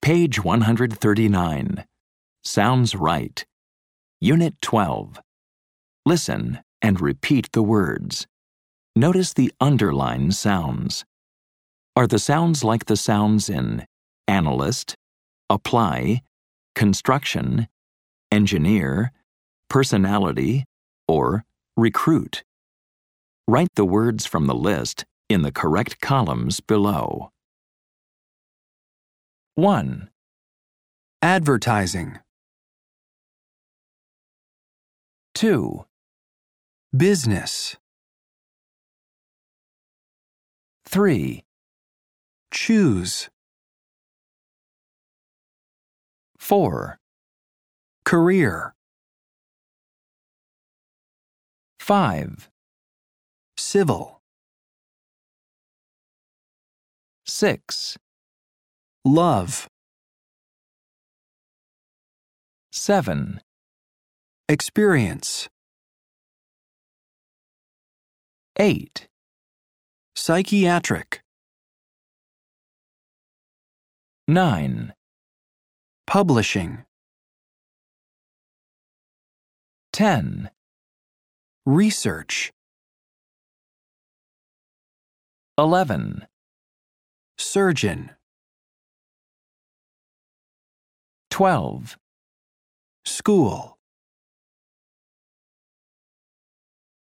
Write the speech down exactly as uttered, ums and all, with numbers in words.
Page one hundred thirty-nine. Sounds right. Unit twelve. Listen and repeat the words. Notice the underlined sounds. Are the sounds like the sounds in analyst, apply, construction, engineer, personality, or recruit? Write the words from the list in the correct columns below. one. Advertising. two. Business. three. Choose. four. Career. five. Civil. six. Love. seven. Experience. eight. Psychiatric. nine. Publishing. ten. Research. eleven. Surgeon. twelve. School.